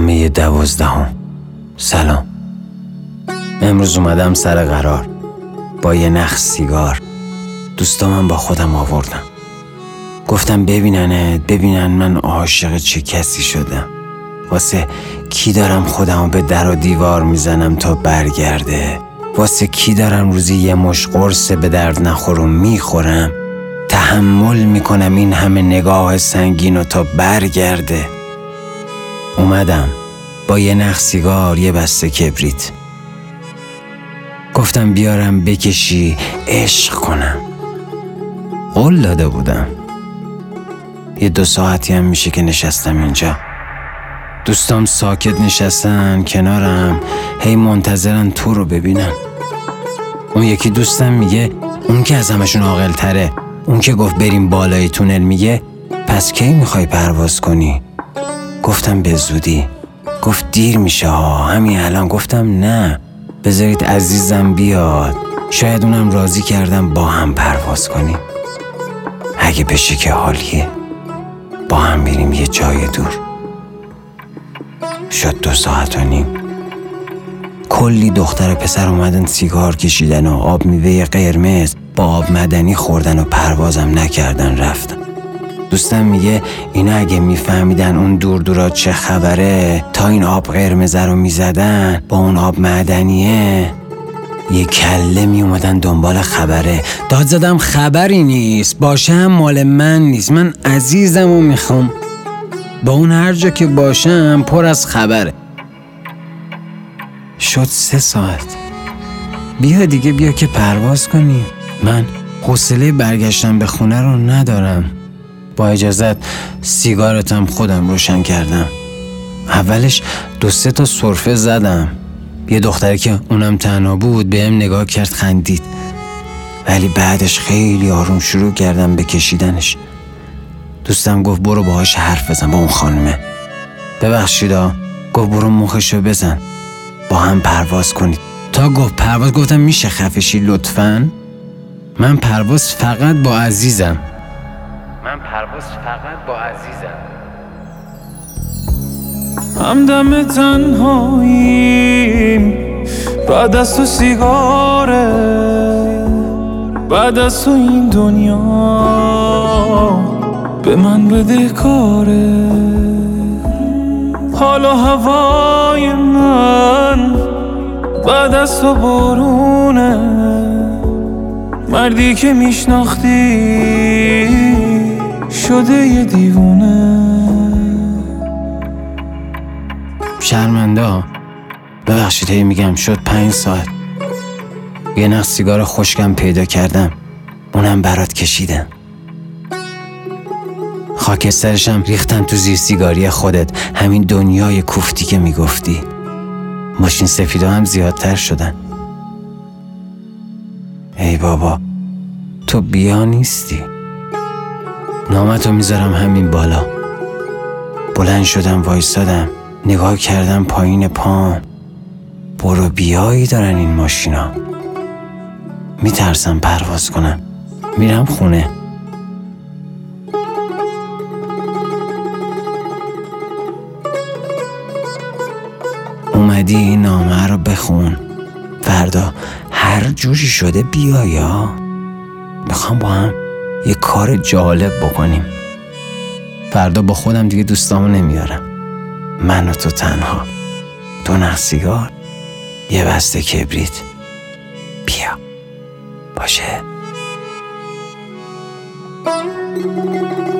برنامه 12. سلام. امروز اومدم سر قرار با یه نخ سیگار. دوستامم با خودم آوردم. گفتم ببینن من عاشق چه کسی شدم. واسه کی دارم خودمو به در و دیوار میزنم تا برگرده. واسه کی دارم روزی یه مش قرص به درد نخورو میخورم. تحمل میکنم این همه نگاه سنگینو تا برگرده. اومدم با یه نخ سیگار، یه بسته کبریت. گفتم بیارم بکشی عشق کنم. قول داده بودم. یه 2 ساعتی هم میشه که نشستم اینجا. دوستام ساکت نشستن کنارم، هی منتظرن تو رو ببینن. اون یکی دوستم میگه اون که از همشون عاقل تره، اون که گفت بریم بالای تونل، میگه پس کی میخوای پرواز کنی؟ گفتم به زودی. گفت دیر میشه ها، همین الان. گفتم نه، بذارید عزیزم بیاد، شاید اونم راضی کردم با هم پرواز کنیم. اگه بشه که حالیه، با هم بریم یه جای دور. شد 2.5 ساعت. کلی دختر و پسر اومدن سیگار کشیدن و آب میوه قرمز با آب معدنی خوردن و پروازم نکردن رفتن. دوستم میگه اینا اگه میفهمیدن اون دورا چه خبره، تا این آب قرمزه رو میزدن با اون آب معدنیه، یه کله میومدن دنبال خبره. داد زدم خبری نیست، باشه هم مال من نیست، من عزیزمو میخوام، با اون هر جا که باشم پر از خبره. شد 3 ساعت. بیا دیگه، بیا که پرواز کنیم. من حوصله برگشتن به خونه رو ندارم. با اجازت سیگارتم خودم روشن کردم. اولش 2-3 تا سرفه زدم. یه دختری که اونم تنها بود بهم نگاه کرد، خندید. ولی بعدش خیلی آروم شروع کردم به کشیدنش. دوستم گفت برو باهاش حرف بزن، با اون خانمه. ببخشیدا، گفت برو مخشو بزن، با هم پرواز کنید. تا گفت پرواز گفتم میشه خفشی لطفاً؟ من پرواز فقط با عزیزم. همدم تنهاییم، بعد از تو سیگاره، بعد از تو این دنیا به من بده کاره. حالا هوای من بعد از تو بارونه، مردی که میشناختی شده یه دیوونه. شرمنده، ببخشید هی میگم. شد 5 ساعت. یه نخ سیگار خشکم پیدا کردم، اونم برات کشیدم. خاکسترشم ریختم تو زیر سیگاری خودت، همین دنیای کوفتی که میگفتی. ماشین سفیدا هم زیادتر شدن. ای بابا، تو بیا نیستی. نامتو میذارم همین بالا. بلند شدم، وایسادم، نگاه کردم پایین پام. برو بیایی دارن این ماشینا. میترسم پرواز کنم، میرم خونه. اومدی این نامه رو بخون، فردا هر جوری شده بیا. یا میخوام با هم یه کار جالب بکنیم. فردا با خودم دیگه دوستامو نمیارم، من و تو تنها، 2 نخ سیگار، یه بسته کبریت. بیا باشه.